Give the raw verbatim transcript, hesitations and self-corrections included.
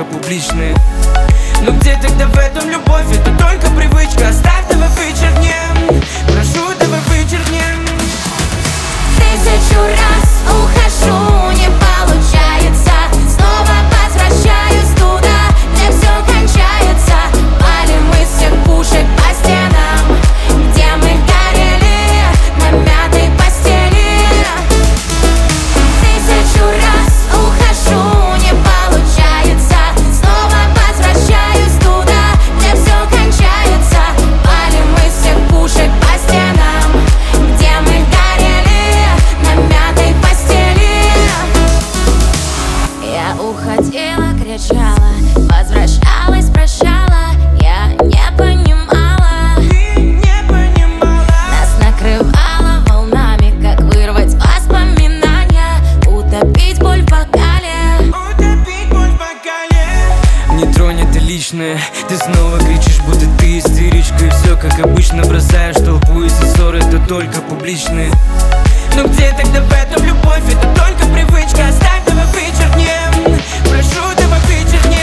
публичные. Но где тогда в этом любовь? Это только привычка. Оставь, давай вычеркнем. Прошу, давай вычеркнем. Тысячу раз ухожу, не получается. Снова возвращаюсь туда, где все кончается. Палим из всех пушек по стенам, где мы горели на мятой постели. Тысячу раз ухожу, не получается. Снова возвращаюсь туда, где все кончается. Палим из всех пушек по стенам, где мы горели на мятой постели. Я уходила, кричала, возвращалась, прощала. Я не понимала, Ты не понимала. нас накрывала волнами. Как вырвать воспоминания, утопить боль в бокале. Утопить боль в бокале. Не тронь это личное. Ты снова кричишь, будто ты истеричка. И все как обычно бросаешь в толпу. Из-за ссоры это только публичные. Но где тогда в этом любовь? Это только привычка. Оставь, давай вычеркнем. Прошу, давай вычеркнем.